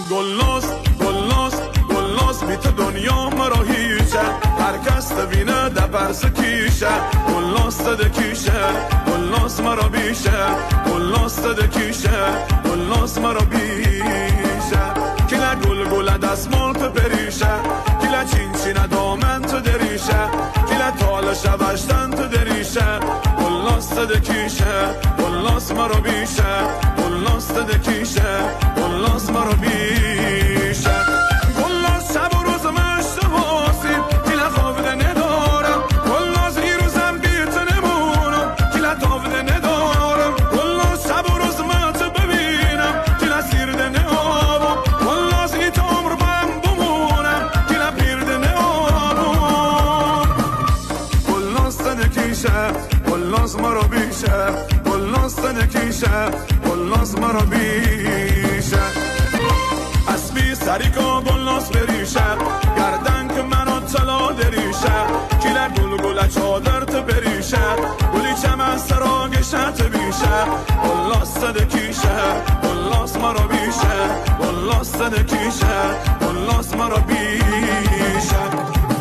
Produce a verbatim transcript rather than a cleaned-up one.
گلناز گلناز گلناز بیت دنیا مرا هیچه هر کس تبینه ده برس کیشه گلناز تده کیشه گلناز مرا بیشه گلناز تده کیشه گلناز مرا بیشه کلا گل گل دستمال تو پریشه کلا چین چین دامن تو دریشه کلا تال شوشتن تو دریشه گلناز تده کیشه گلناز مرا بیشه گلناز تده کیشه گلناز مرا بیشه گلناز شب و روز مشت حاسیم کلا خوابده ندارم گلناز ای روزم بیت نمونم کلا تابده ندارم گلناز شب و روز مت ببینم کلا سیرده نهابم گلناز ای تا عمر بم بمونم کلا پیرده نهابم گلناز تده کیشه گلناز مرا بیشه گلناز تده کیشه گلناز مرا بیشه اسبی سریکا گلناز بریشه گردن که منو طلا دریشه کیله گل گل چادر تو بریشه گلی چمن سراغشت بیشه گلناز تده کیشه گلناز مرا بیشه گلناز تده کیشه گلناز مرا بیشه